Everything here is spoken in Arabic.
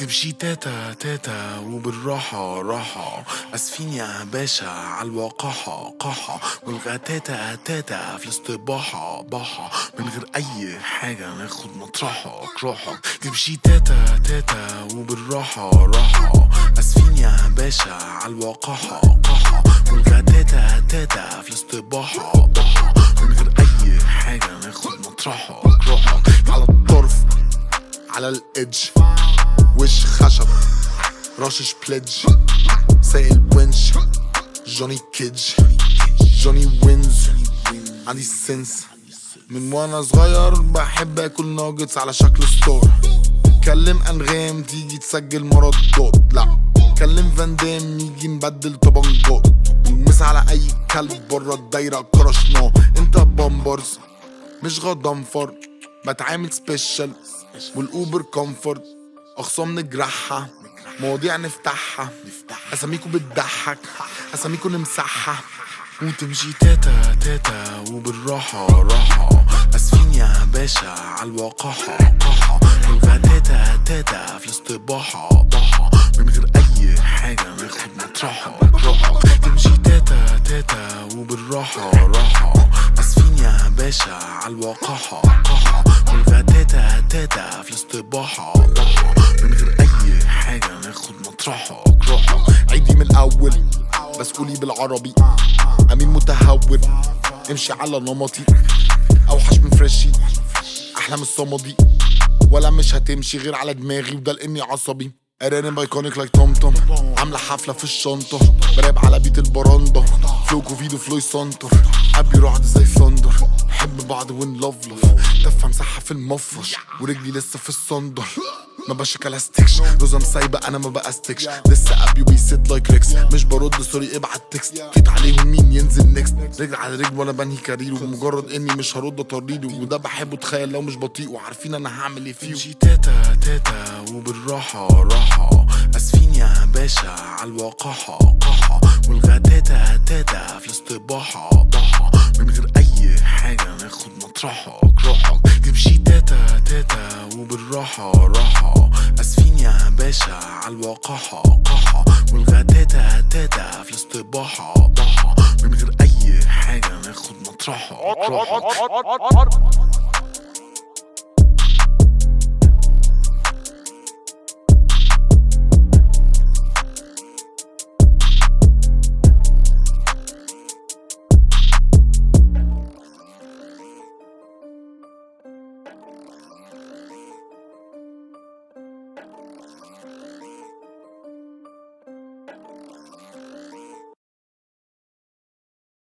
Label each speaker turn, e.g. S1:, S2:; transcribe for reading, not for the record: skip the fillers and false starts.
S1: تمشي تاتا تاتا وبالراحة راحة، اسفين يا باشا عالوقاحة قاحة، والغتاتا تاتا في الاستباحة باحة، من غير اي حاجة ناخد مطرحك روحك. تمشي تاتا تاتا وبالراحة راحة، اسفين يا باشا عالوقاحة قاحة، والغتاتا تاتا في الاستباحة باحة، من غير اي حاجة ناخد مطرحك روحك. على الطرف على الإدج وش خشب رشش بليدج سايق ونش جوني كيدج جوني وينز. عندي السنس من وانا صغير بحب اكل ناجتس على شكل ستار. كلم انغام تيجي تسجل مردات، لا كلم فان دام يجي نبدل طبنجات، ونمس على اي كلب برا الدايرة كرشناه. انت بامبرز مش غضنفر، بتعامل سبيشال والاوبر كومفورت، اخصام نجرحها مواضيع نفتحها، اساميكو بتضحك اساميكو نمسحها. وتمشي تاتا تاتا وبالراحة راحة، اسفين يا باشا عالوقاحة قاحة، والغتاتا تاتا في الاستباحة باحة، من غير اي حاجة ناخد مطرحك روحك. تمشي تاتا تاتا وبالراحة راحة، اسفين يا باشا عالوقاحة قاحة، والغتاتا تاتا في الاستباحة باحة، من غير اي حاجة ناخد مطرحك روحك. عيدي من الاول بس قولي بالعربي، امين متهور امشي على نمطي، اوحش من فريشي احلى من الصمدي، ولا مش هتمشي غير على دماغي وده لاني عصبي. ارانب ايكونيك لايك توم عامله حفله في الشنطه، براب على بيت البراندا فلو كوفيدو فلوي سانتر، قبلي رعد زي ثاندر، حب بعض وين لف دفه مساحه في المفرش ورجلي لسه في الصندر، ما بشكلستكش روزة مسايبة انا ما بقستكش، لسه ابي بيسيت لايك ريكس، مش برد سوري ابعت تكست، فيت عليهم مين ينزل نيكست، رجل على رجل وانا بنهي كارير، ومجرد اني مش هرد اطريله، وده بحبه تخيل لو مش بطيء وعارفين انا هعمل ايه فيه. تمشي تاتا تاتا وبالراحة راحة، اسفين يا باشا عالوقاحة قاحة، والغتاتا تاتا في الاستباحة باحة، من غير اي حاجة ناخد مطرحك روحك. تمشي تاتا تاتا وبالراحة راحة، اسفين يا باشا عالوقاحة قاحة، والغتاتا تاتا في الاستباحة باحة، من غير اي حاجة ناخد مطرحك روحك.